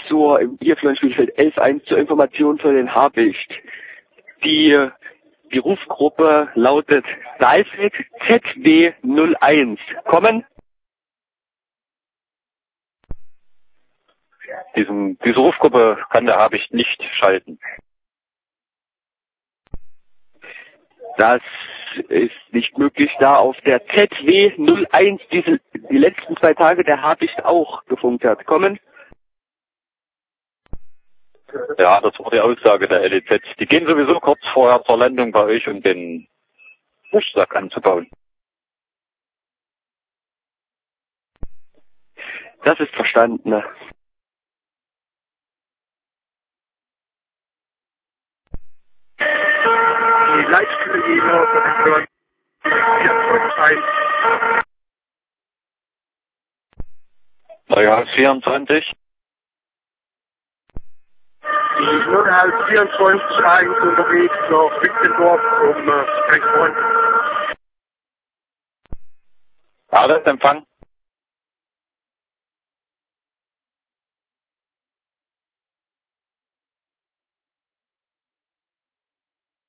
im Bierflöhen-Spielfeld 11.1 zur Information für den Habicht. Die Rufgruppe lautet Saalfeld ZW01. Kommen? Diese Rufgruppe kann der Habicht nicht schalten. Das ist nicht möglich, da auf der ZW01 die letzten 2 Tage der Habicht auch gefunkt hat. Kommen? Ja, das war die Aussage der LEZ. Die gehen sowieso kurz vorher zur Landung bei euch, um den Rucksack anzubauen. Das ist verstanden. Die Leitstelle 451. Neuhaus 24. Die Neuhaus 24 unterwegs nach Wittendorf zum Sprechfreund. Alles Empfang.